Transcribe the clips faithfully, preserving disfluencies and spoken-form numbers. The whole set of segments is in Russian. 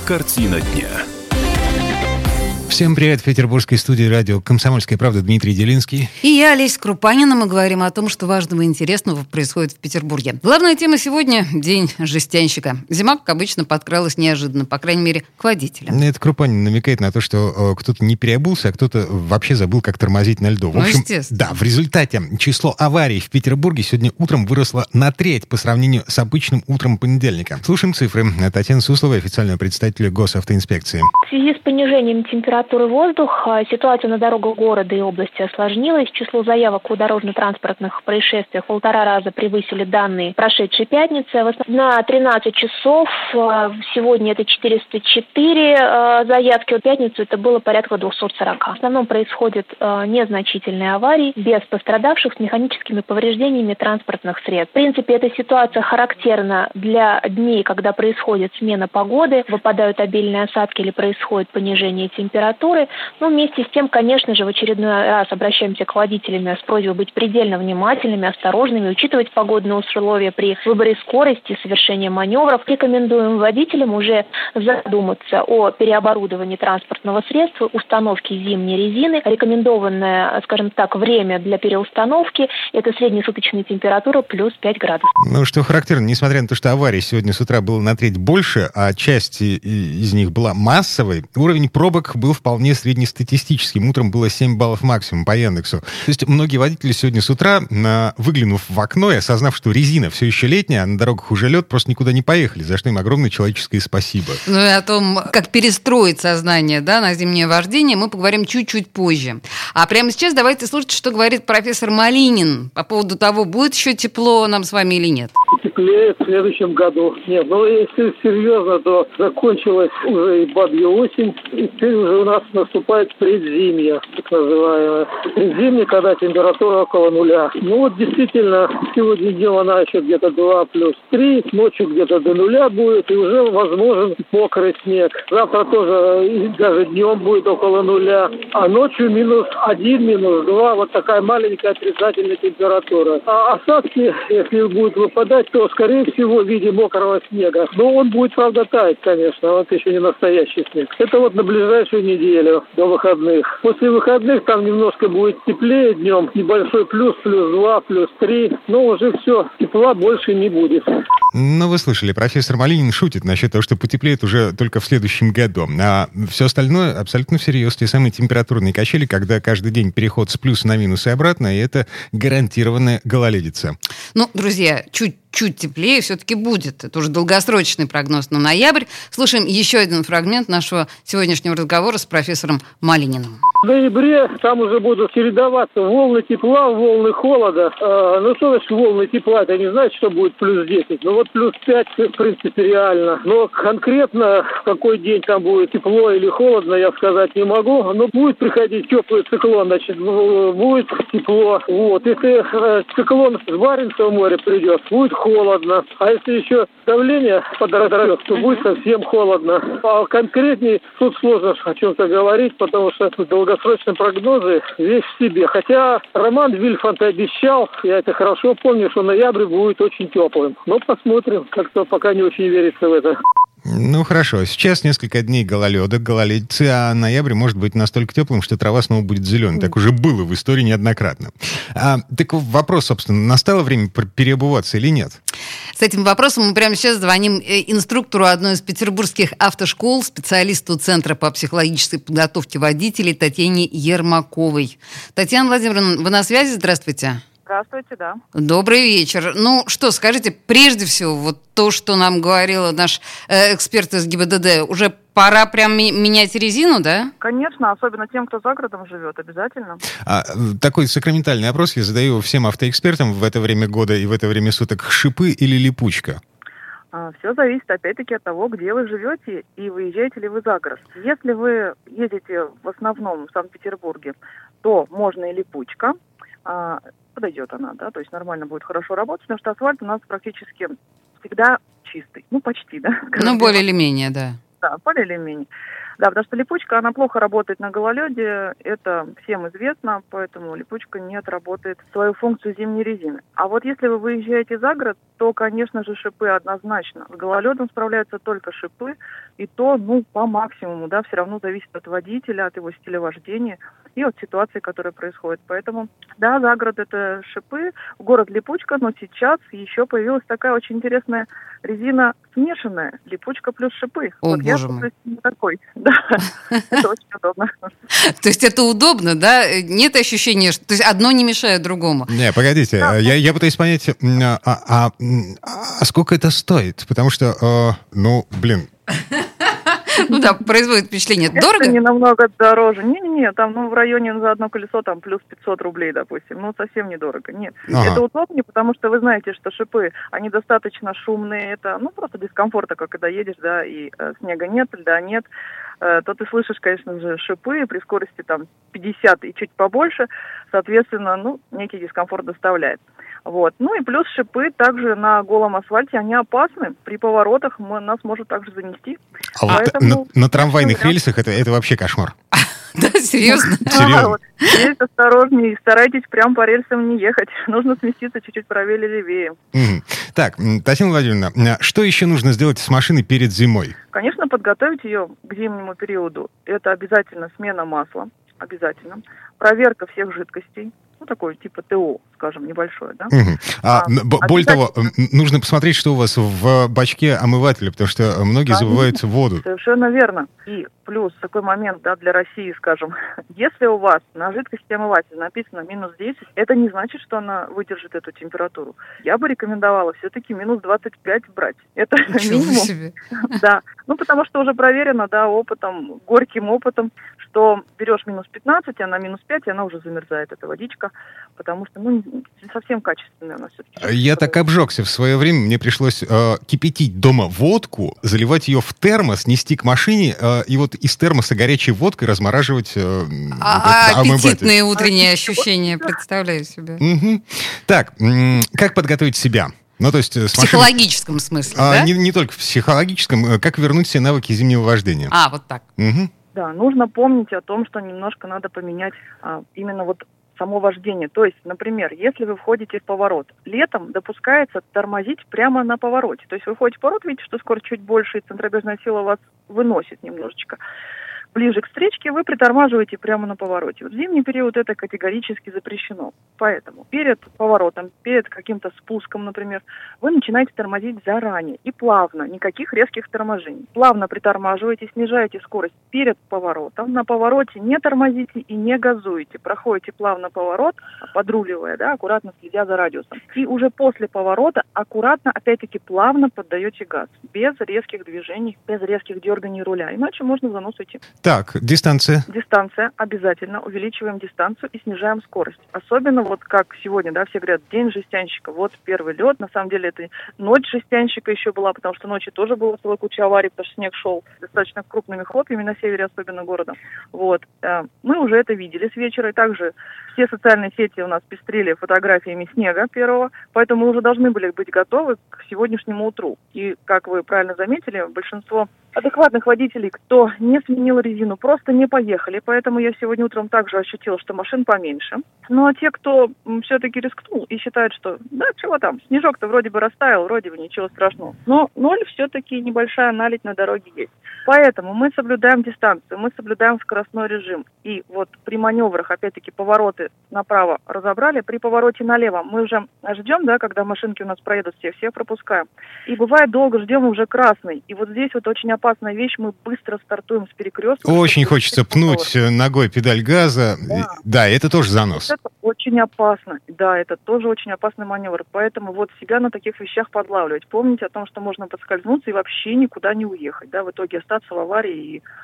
Картина дня. Всем привет! В петербургской студии радио «Комсомольская правда» Дмитрий Делинский. И я, Олеся Крупанина. Мы говорим о том, что важного и интересного происходит в Петербурге. Главная тема сегодня – День жестянщика. Зима, как обычно, подкралась неожиданно, по крайней мере, к водителям. Это Крупанин намекает на то, что э, кто-то не переобулся, а кто-то вообще забыл, как тормозить на льду. В ну, общем, естественно. Да, в результате число аварий в Петербурге сегодня утром выросло на треть по сравнению с обычным утром понедельника. Слушаем цифры. Татьяна Суслова, официального представителя Госавтоинспекции. В связи с понижением температуры воздуха ситуация на дорогах города и области осложнилась. Число заявок о дорожно-транспортных происшествиях в полтора раза превысили данные прошедшей пятницы. На тринадцать часов сегодня это четыреста четыре заявки, в пятницу это было порядка двести сорок. В основном происходят незначительные аварии без пострадавших с механическими повреждениями транспортных средств. В принципе, эта ситуация характерна для дней, когда происходит смена погоды, выпадают обильные осадки или происходит понижение температуры. Но вместе с тем, конечно же, в очередной раз обращаемся к водителям с просьбой быть предельно внимательными, осторожными, учитывать погодные условия при выборе скорости, совершении маневров. Рекомендуем водителям уже задуматься о переоборудовании транспортного средства, установке зимней резины. Рекомендованное, скажем так, время для переустановки – это среднесуточная температура плюс пять градусов. Ну, что характерно, несмотря на то, что аварий сегодня с утра было на треть больше, а часть из них была массовой, уровень пробок был вполне среднестатистическим. Утром было семь баллов максимум по Яндексу. То есть многие водители сегодня с утра, выглянув в окно и осознав, что резина все еще летняя, а на дорогах уже лед, просто никуда не поехали, за что им огромное человеческое спасибо. Ну и о том, как перестроить сознание, да, на зимнее вождение, мы поговорим чуть-чуть позже. А прямо сейчас давайте слушать, что говорит профессор Малинин по поводу того, будет еще тепло нам с вами или нет. Теплее в следующем году. Нет, ну если серьезно, то закончилась уже и бабья осень, и теперь уже у нас наступает предзимье, так называемое. Предзимье, когда температура около нуля. Ну вот действительно, сегодня днем она еще где-то два плюс три, ночью где-то до нуля будет, и уже возможен мокрый снег. Завтра тоже даже днем будет около нуля, а ночью минус один, минус два, вот такая маленькая отрицательная температура. А осадки, если будут выпадать, то, скорее всего, в виде мокрого снега. Но он будет, правда, таять, конечно, вот еще не настоящий снег. Это вот на ближайшую неделю, до выходных. После выходных там немножко будет теплее днем, небольшой плюс, плюс два, плюс три, но уже все, тепла больше не будет. Ну, вы слышали, профессор Малинин шутит насчет того, что потеплеет уже только в следующем году. А все остальное абсолютно всерьез. Те самые температурные качели, когда каждый день переход с плюса на минус и обратно, и это гарантированная гололедица. Ну, друзья, чуть чуть теплее все-таки будет. Это уже долгосрочный прогноз на ноябрь. Слушаем еще один фрагмент нашего сегодняшнего разговора с профессором Малининым. В ноябре там уже будут чередоваться волны тепла, волны холода. А, ну, что значит волны тепла? Это не значит, что будет плюс десять. Ну, вот плюс пять, в принципе, реально. Но конкретно в какой день там будет тепло или холодно, я сказать не могу. Но будет приходить теплый циклон, значит, будет тепло. Вот. Если циклон с Баренцева моря придет, будет холодно. А если еще давление подорожает, то будет совсем холодно. А конкретнее тут сложно о чем-то говорить, потому что долгосрочные прогнозы вещь в себе. Хотя Роман Вильфанд обещал, я это хорошо помню, что ноябрь будет очень теплым. Но посмотрим, как-то пока не очень верится в это. Ну, хорошо. Сейчас несколько дней гололеда, гололедицы, а ноябрь может быть настолько теплым, что трава снова будет зеленой. Так уже было в истории неоднократно. А, так вопрос, собственно, настало время переобуваться или нет? С этим вопросом мы прямо сейчас звоним инструктору одной из петербургских автошкол, специалисту Центра по психологической подготовке водителей Татьяне Ермаковой. Татьяна Владимировна, вы на связи? Здравствуйте. Здравствуйте, да. Добрый вечер. Ну что, скажите, прежде всего, вот то, что нам говорил наш э, эксперт из ГИБДД, уже пора прям менять резину, да? Конечно, особенно тем, кто за городом живет, обязательно. А, такой сакраментальный опрос я задаю его всем автоэкспертам в это время года и в это время суток. Шипы или липучка? А, все зависит, опять-таки, от того, где вы живете и выезжаете ли вы за город. Если вы едете в основном в Санкт-Петербурге, то можно и липучка. А, подойдет она, да, то есть нормально будет хорошо работать, потому что асфальт у нас практически всегда чистый. Ну, почти, да. Ну, более или менее, да. Да, более или менее. Да, потому что липучка, она плохо работает на гололеде, это всем известно, поэтому липучка не отработает свою функцию зимней резины. А вот если вы выезжаете за город, то, конечно же, шипы однозначно. С гололедом справляются только шипы, и то, ну, по максимуму, да, все равно зависит от водителя, от его стиля вождения и от ситуации, которая происходит. Поэтому, да, за город это шипы, в город липучка, но сейчас еще появилась такая очень интересная резина смешанная, липучка плюс шипы. О, вот боже я мой. такой. Да, это очень удобно. То есть это удобно, да? Нет ощущения, что то есть одно не мешает другому. Не, погодите, я, я пытаюсь понять, а, а, а сколько это стоит? Потому что, э, ну, блин... Ну да, производит впечатление. Это Дорого? не намного дороже. Не-не-не, там ну, в районе за одно колесо там плюс пятьсот рублей, допустим. Ну, совсем недорого. Нет. Ага. Это удобнее, потому что вы знаете, что шипы, они достаточно шумные. Это, ну, просто дискомфорт такой, когда едешь, да, и э, снега нет, льда нет. Э, то ты слышишь, конечно же, шипы при скорости там пятьдесят и чуть побольше. Соответственно, ну, некий дискомфорт доставляет. Вот. Ну и плюс шипы также на голом асфальте, они опасны. При поворотах мы, нас может также занести. А вот Поэтому... на, на трамвайных рельсах это, это вообще кошмар. Да, серьезно? Серьезно? А, вот. Здесь осторожнее, старайтесь прям по рельсам не ехать. Нужно сместиться чуть-чуть правее или левее. Мгм. Так, м, Татьяна Владимировна, что еще нужно сделать с машиной перед зимой? Конечно, подготовить ее к зимнему периоду. Это обязательно смена масла, обязательно. Проверка всех жидкостей. Ну, такое типа ТО, скажем, небольшое, да? Мгм. А, А, н- б- более того, обязательно. м, нужно посмотреть, что у вас в бачке омывателя, потому что многие Конечно. забывают воду. Совершенно верно. И плюс такой момент, да, для России, скажем, если у вас на жидкости омывателя написано минус десять, это не значит, что она выдержит эту температуру. Я бы рекомендовала все-таки минус двадцать пять брать. Это Ничего минимум. себе. Да. Ну, потому что уже проверено, да, опытом, горьким опытом, что берешь минус пятнадцать, она минус пять, и она уже замерзает, эта водичка, потому что, ну, не совсем качественная у нас все-таки. Я так обжегся в свое время, мне пришлось э, кипятить дома водку, заливать ее в термос, нести к машине, э, и вот из термоса горячей водкой размораживать э, вот А, этот а омыватель. аппетитные утренние ощущения, представляю себе. Мгм. Так, м, как подготовить себя? Ну, то есть э, В с машиной- психологическом смысле, А, да? не, не только в психологическом, э, как вернуть все навыки зимнего вождения. А, вот так. Мгм. Да, нужно помнить о том, что немножко надо поменять а, именно вот само вождение. То есть, например, если вы входите в поворот, летом допускается тормозить прямо на повороте. То есть вы входите в поворот, видите, что скорость чуть больше, и центробежная сила вас выносит немножечко. Ближе к встречке вы притормаживаете прямо на повороте. Вот в зимний период это категорически запрещено. Поэтому перед поворотом, перед каким-то спуском, например, вы начинаете тормозить заранее и плавно, никаких резких торможений. Плавно притормаживаете, снижаете скорость перед поворотом. На повороте не тормозите и не газуете. Проходите плавно поворот, подруливая, да, аккуратно следя за радиусом. И уже после поворота аккуратно, опять-таки, плавно поддаете газ. Без резких движений, без резких дерганий руля. Иначе можно в занос уйти. Так, дистанция. Дистанция, обязательно. Увеличиваем дистанцию и снижаем скорость. Особенно вот как сегодня, да, все говорят, день жестянщика, вот первый лед. На самом деле это ночь жестянщика еще была, потому что ночью тоже было целая куча аварий, потому что снег шел достаточно крупными хлопьями на севере, особенно города. Вот. Мы уже это видели с вечера. И также все социальные сети у нас пестрили фотографиями снега первого, поэтому мы уже должны были быть готовы к сегодняшнему утру. И, как вы правильно заметили, большинство адекватных водителей, кто не сменил резину, просто не поехали. Поэтому я сегодня утром также ощутила, что машин поменьше. Ну а те, кто м, все-таки рискнул и считает, что да, чего там, снежок-то вроде бы растаял, вроде бы ничего страшного. Но ноль все-таки небольшая наледь на дороге есть. Поэтому мы соблюдаем дистанцию, мы соблюдаем скоростной режим. И вот при маневрах, опять-таки, повороты направо разобрали, при повороте налево мы уже ждем, да, когда машинки у нас проедут все, всех пропускаем. И бывает долго ждем уже красный. И вот здесь вот очень опасная вещь, мы быстро стартуем с перекрестка. Очень хочется пнуть э, ногой педаль газа. Да. Да, это тоже занос. Это очень опасно. Да, это тоже очень опасный маневр. Поэтому вот себя на таких вещах подлавливать. Помните о том, что можно подскользнуться и вообще никуда не уехать. Да, в итоге остаться в аварии и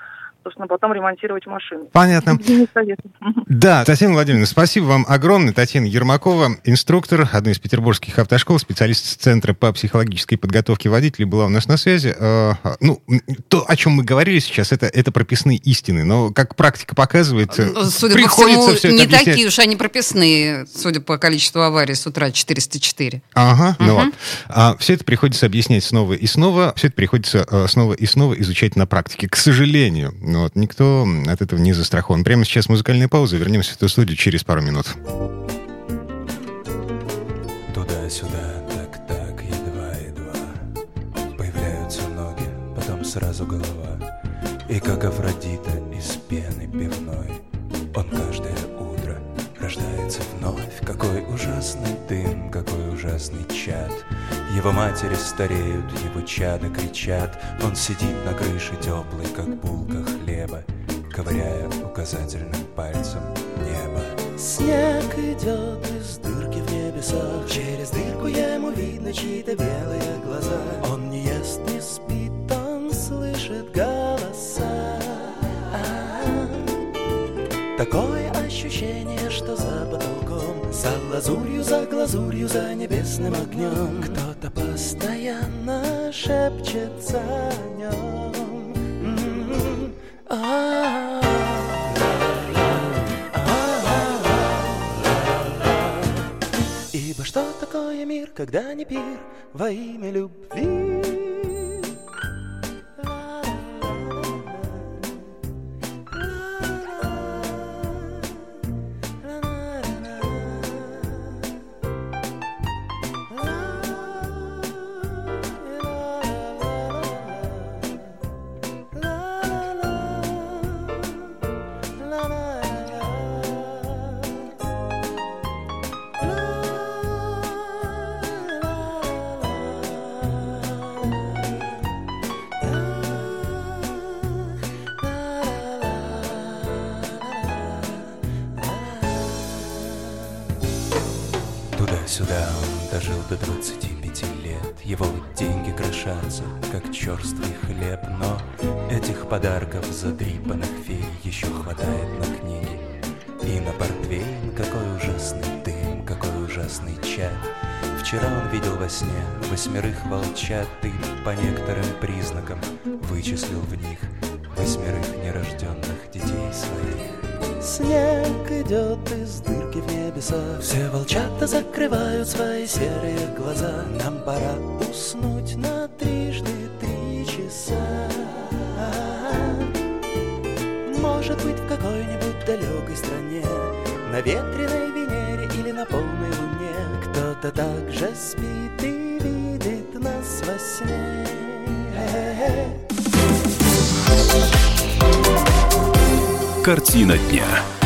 собственно, потом ремонтировать машину. Понятно. Не советую. Да, Татьяна Владимировна, спасибо вам огромное. Татьяна Ермакова, инструктор одной из петербургских автошкол, специалист Центра по психологической подготовке водителей, была у нас на связи. Ну, то, о чем мы говорили сейчас, это, это прописные истины, но как практика показывает, судя приходится по всему, все это не объяснять. такие уж они прописные, судя по количеству аварий с утра, четыреста четыре. Ага, Угу. ну вот. А, все это приходится объяснять снова и снова, все это приходится а, снова и снова изучать на практике. К сожалению, ну вот, никто от этого не застрахован. Прямо сейчас музыкальная пауза, вернемся в эту студию через пару минут. Туда-сюда, так-так, едва-едва появляются ноги, потом сразу голова. И как Афродита из пены пивной, он каждое утро рождается вновь. Какой ужасный дым, какой ужасный чад. Его матери стареют, его чада кричат. Он сидит на крыше теплый, как булка хлеба, ковыряя указательным пальцем небо. Снег идет из дырки в небесах. Через дырку ему видно чьи-то белые глаза. Он не ест, не спит, он слышит голоса. А-а-а. Такое ощущение, что за потолком, за лазурью, за глазурью, за небесным огнем кто-то постоянно шепчется о нем. М-м-м. А-а-а. Ибо что такое мир, когда не пир во имя любви? Туда-сюда он дожил до двадцати пяти лет. Его деньги крошатся, как черствый хлеб. Но этих подарков задрипанных фей еще хватает на книги и на портвейн. Какой ужасный дым, какой ужасный чад. Вчера он видел во сне восьмерых волчат и по некоторым признакам вычислил в них восьмерых нерожденных детей своих. Снег идет из дырки в небеса. Все волчата закрывают свои серые глаза. Нам пора уснуть на трижды три часа. Может быть, в какой-нибудь далекой стране, на ветреной Венере или на полной Луне, кто-то так же спит и видит нас во сне. Картина дня.